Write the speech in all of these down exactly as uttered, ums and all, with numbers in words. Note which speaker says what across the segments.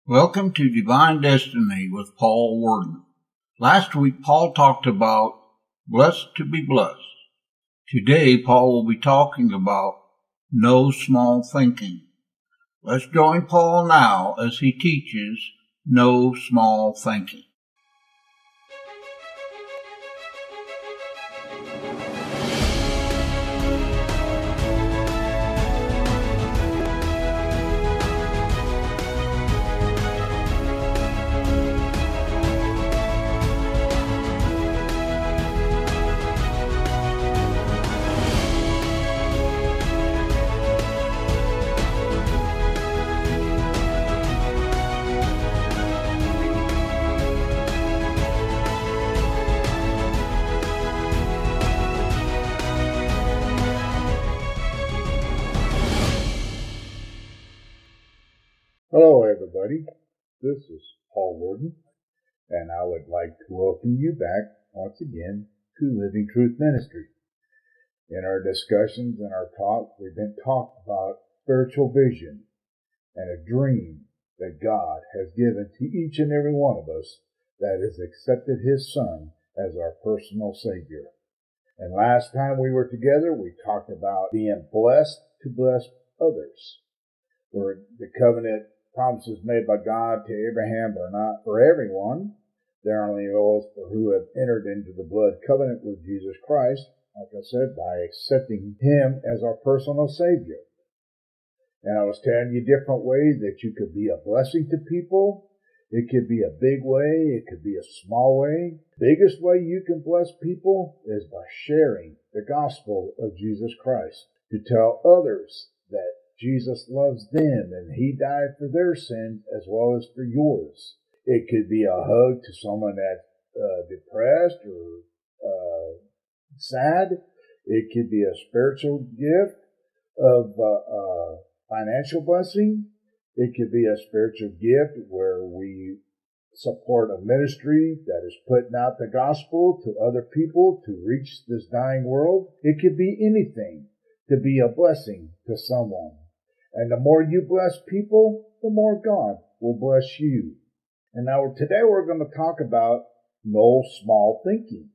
Speaker 1: Welcome to Divine Destiny with Paul Worden. Last week, Paul talked about blessed to be blessed. Today, Paul will be talking about no small thinking. Let's join Paul now as he teaches no small thinking.
Speaker 2: Hello everybody, this is Paul Worden, and I would like to welcome you back once again to Living Truth Ministry. In our discussions and our talks, we've been talking about spiritual vision and a dream that God has given to each and every one of us that has accepted His Son as our personal Savior. And last time we were together, we talked about being blessed to bless others, where the covenant promises made by God to Abraham are not for everyone. They're only those for who have entered into the blood covenant with Jesus Christ, like I said, by accepting Him as our personal Savior. And I was telling you different ways that you could be a blessing to people. It could be a big way. It could be a small way. The biggest way you can bless people is by sharing the gospel of Jesus Christ, to tell others that Jesus loves them and He died for their sins as well as for yours. It could be a hug to someone that's uh, depressed or uh, sad. It could be a spiritual gift of uh, uh, financial blessing. It could be a spiritual gift where we support a ministry that is putting out the gospel to other people to reach this dying world. It could be anything to be a blessing to someone. And the more you bless people, the more God will bless you. And now today we're going to talk about no small thinking.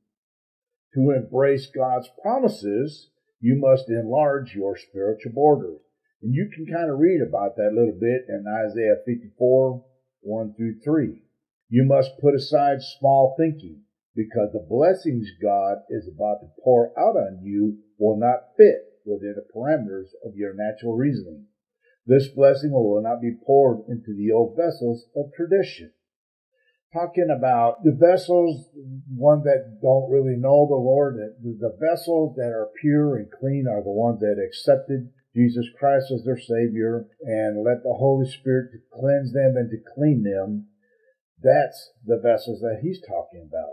Speaker 2: To embrace God's promises, you must enlarge your spiritual borders. And you can kind of read about that a little bit in Isaiah fifty-four, one through three. You must put aside small thinking, because the blessings God is about to pour out on you will not fit within the parameters of your natural reasoning. This blessing will not be poured into the old vessels of tradition. Talking about the vessels, one that don't really know the Lord, the vessels that are pure and clean are the ones that accepted Jesus Christ as their Savior and let the Holy Spirit to cleanse them and to clean them. That's the vessels that He's talking about.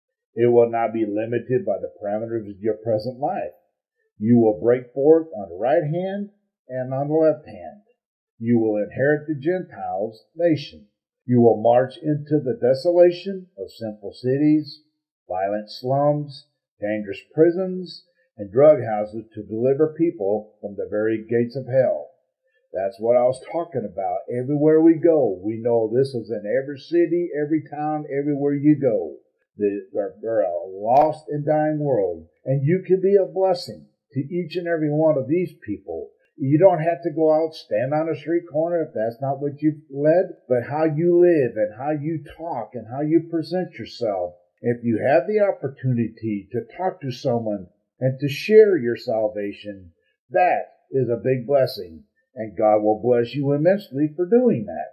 Speaker 2: It will not be limited by the parameters of your present life. You will break forth on the right hand and on the left hand. You will inherit the Gentiles' nation. You will march into the desolation of sinful cities, violent slums, dangerous prisons, and drug houses to deliver people from the very gates of hell. That's what I was talking about. Everywhere we go, we know this is in every city, every town, everywhere you go. They're a lost and dying world, and you can be a blessing to each and every one of these people. You don't have to go out, stand on a street corner if that's not what you've led, but how you live and how you talk and how you present yourself. If you have the opportunity to talk to someone and to share your salvation, that is a big blessing, and God will bless you immensely for doing that.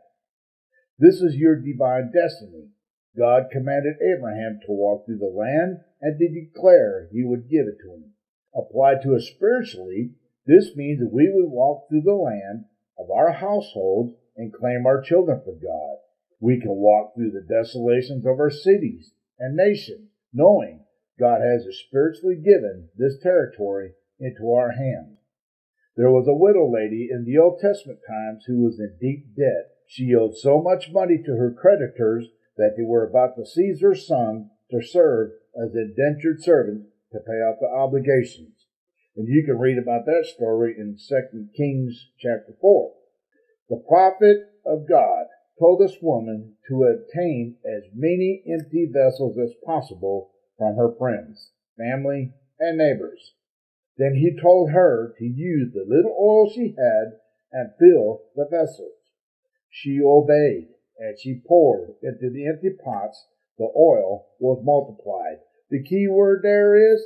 Speaker 2: This is your divine destiny. God commanded Abraham to walk through the land and to declare He would give it to him. Applied to us spiritually, this means that we would walk through the land of our household and claim our children for God. We can walk through the desolations of our cities and nations, knowing God has spiritually given this territory into our hands. There was a widow lady in the Old Testament times who was in deep debt. She owed so much money to her creditors that they were about to seize her son to serve as indentured servants to pay off the obligations. And you can read about that story in Second Kings chapter four. The prophet of God told this woman to obtain as many empty vessels as possible from her friends, family, and neighbors. Then he told her to use the little oil she had and fill the vessels. She obeyed, and she poured into the empty pots. The oil was multiplied. The key word there is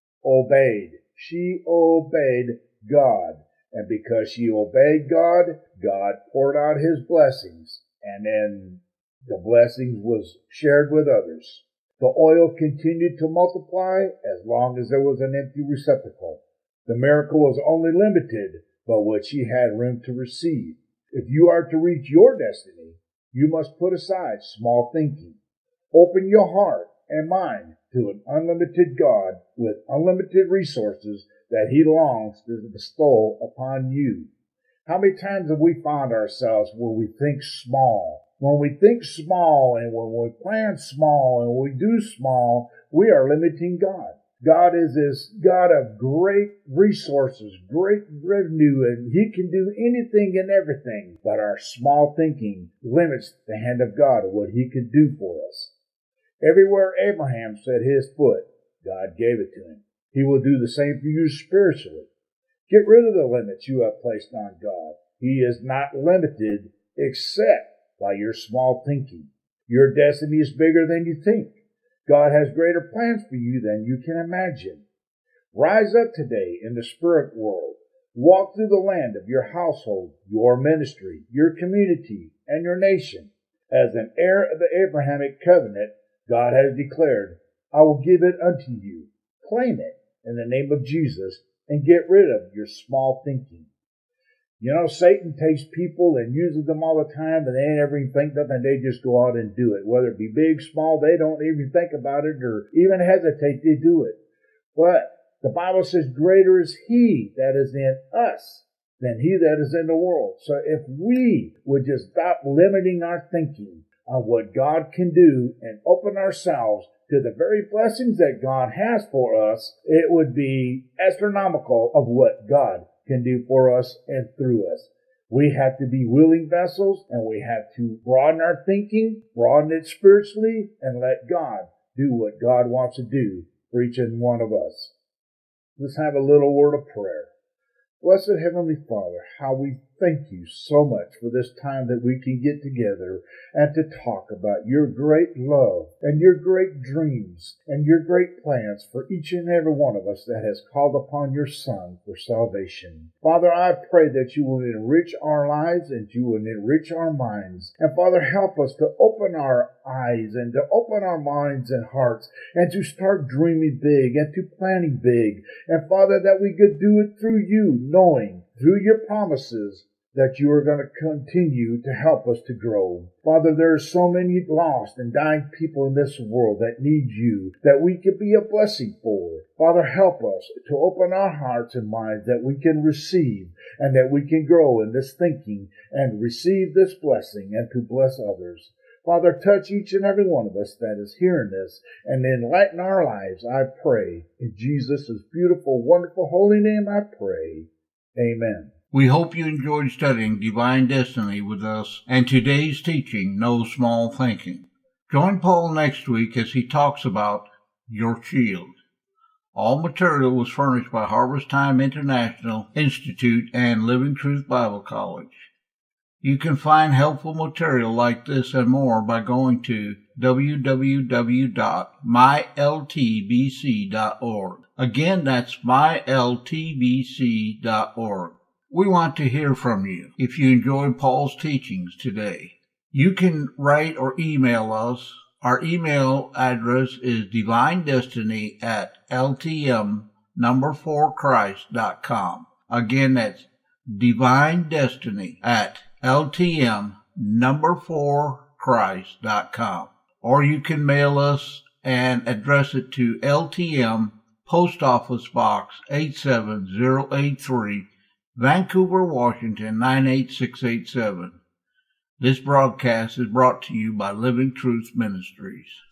Speaker 2: obeyed. She obeyed God. And because she obeyed God, God poured out his blessings. And then the blessings was shared with others. The oil continued to multiply as long as there was an empty receptacle. The miracle was only limited by what she had room to receive. If you are to reach your destiny, you must put aside small thinking. Open your heart and mind to an unlimited God with unlimited resources that he longs to bestow upon you. How many times have we found ourselves where we think small? When we think small and when we plan small and we do small, we are limiting God. God is this God of great resources, great revenue, and he can do anything and everything. But our small thinking limits the hand of God of what he could do for us. Everywhere Abraham set his foot, God gave it to him. He will do the same for you spiritually. Get rid of the limits you have placed on God. He is not limited except by your small thinking. Your destiny is bigger than you think. God has greater plans for you than you can imagine. Rise up today in the spirit world. Walk through the land of your household, your ministry, your community, and your nation. As an heir of the Abrahamic covenant, God has declared, I will give it unto you. Claim it in the name of Jesus and get rid of your small thinking. You know, Satan takes people and uses them all the time, and they ain't ever even think nothing. They just go out and do it. Whether it be big, small, they don't even think about it or even hesitate. They do it. But the Bible says, greater is he that is in us than he that is in the world. So if we would just stop limiting our thinking on what God can do and open ourselves to the very blessings that God has for us, it would be astronomical of what God can do for us and through us. We have to be willing vessels, and we have to broaden our thinking, broaden it spiritually, and let God do what God wants to do for each and one of us. Let's have a little word of prayer. Blessed Heavenly Father, how we thank you so much for this time that we can get together and to talk about your great love and your great dreams and your great plans for each and every one of us that has called upon your Son for salvation. Father, I pray that you will enrich our lives and you will enrich our minds. And Father, help us to open our eyes and to open our minds and hearts and to start dreaming big and to planning big. And Father, that we could do it through you, knowing through your promises that you are going to continue to help us to grow. Father, there are so many lost and dying people in this world that need you, that we could be a blessing for. Father, help us to open our hearts and minds that we can receive and that we can grow in this thinking and receive this blessing and to bless others. Father, touch each and every one of us that is hearing this and enlighten our lives, I pray. In Jesus' beautiful, wonderful, holy name I pray. Amen.
Speaker 1: We hope you enjoyed studying Divine Destiny with us and today's teaching, No Small Thinking. Join Paul next week as he talks about your shield. All material was furnished by Harvest Time International Institute and Living Truth Bible College. You can find helpful material like this and more by going to w w w dot my l t b c dot org. Again, that's my l t b c dot org. We want to hear from you if you enjoyed Paul's teachings today. You can write or email us. Our email address is divinedestiny at ltm number four Christ dot com. Again, that's divinedestiny at ltm number four Christ dot com. Or you can mail us and address it to L T M Post Office Box eight seven zero eight three, Vancouver, Washington nine eight six eight seven. This broadcast is brought to you by Living Truth Ministries.